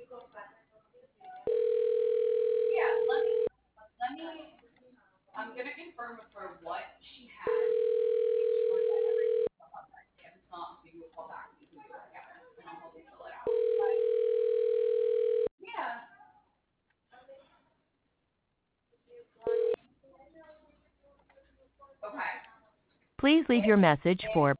Yeah, let me, I'm gonna confirm with her what she has. Make sure that everything's up on that. If it's not, I'll give you a call back and you can do it together, and I'll help you fill it out. Okay? Yeah. Okay. Please leave your message for